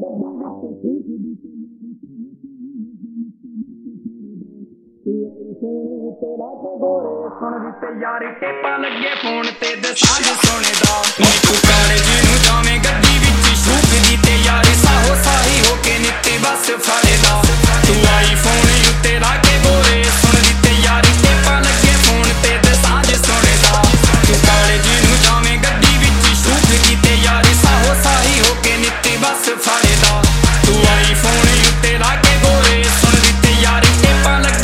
तेरा के गोरे सुन दी ते यारी टेपा लगे फोन ते दसांज सोने दा नी तू कॉलेज नू जावें गड्डी विच शूक दी ते यारी साहो साही होके नित्ते बस फाड़े दा तू आईफोन उत्ते ला के गोरे सुन दी ते यारी टेपा लगे फोन ते दसांज सोने दा तू कॉलेज नू जावें गड्डी विच शूक दी ते यारी साहो साही होके नित्ते बस फाड़े दा तू आईफोन उत्ते ला के गोरे सुन दी ते यारी टेपा लगे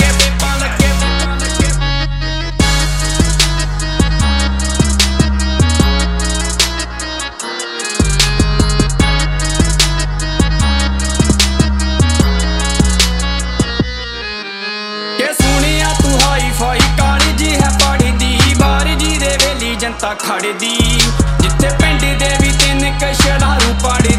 जनता खड़दी जिथे पिंड दे भी 3 कशरारू पढ़दी